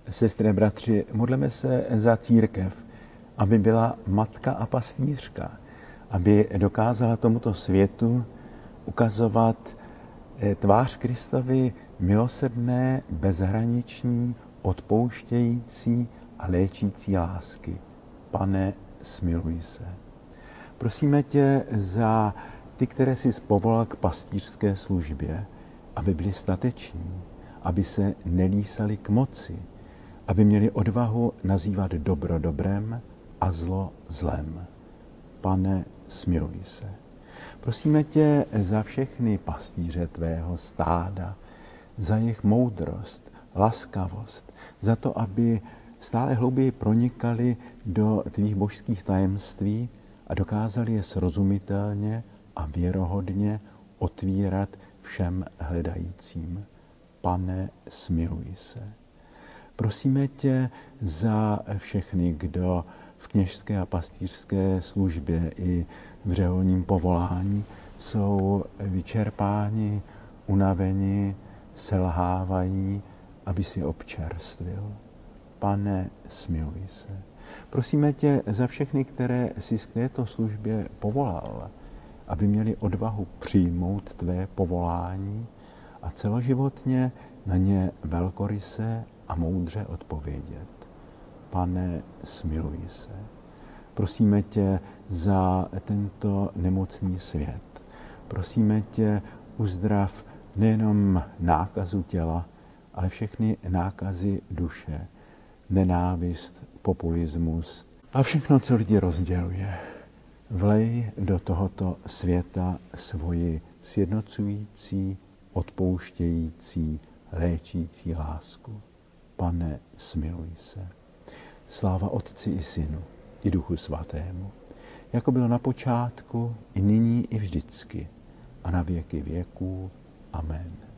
Sestry, bratři, modleme se za církev, aby byla matka a pastýřka, aby dokázala tomuto světu ukazovat tvář Kristovi milosrdné, bezhraniční, odpouštějící a léčící lásky. Pane, smiluj se. Prosíme tě za ty, které jsi povolal k pastýřské službě, aby byli stateční, aby se nelísali k moci, aby měli odvahu nazývat dobro dobrem a zlo zlem. Pane, smiluj se. Prosíme tě za všechny pastýře tvého stáda, za jejich moudrost, laskavost, za to, aby stále hlouběji pronikali do tvých božských tajemství a dokázali je srozumitelně a věrohodně otvírat všem hledajícím. Pane, smiluj se. Prosíme tě za všechny, kdo v kněžské a pastýřské službě i v řeholním povolání jsou vyčerpáni, unaveni, selhávají, aby si občerstvil. Pane, smiluj se. Prosíme tě za všechny, které jsi k této službě povolal, aby měli odvahu přijmout tvé povolání a celoživotně na ně velkoryse a moudře odpovědět. Pane, smiluj se. Prosíme tě za tento nemocný svět. Prosíme tě, uzdrav nejenom nákazu těla, ale všechny nákazy duše, nenávist, populismus a všechno, co lidi rozděluje. Vlej do tohoto světa svoji sjednocující, odpouštějící, léčící lásku. Pane, smiluj se. Sláva Otci i Synu, i Duchu Svatému, jako bylo na počátku, i nyní, i vždycky, a na věky věků. Amen.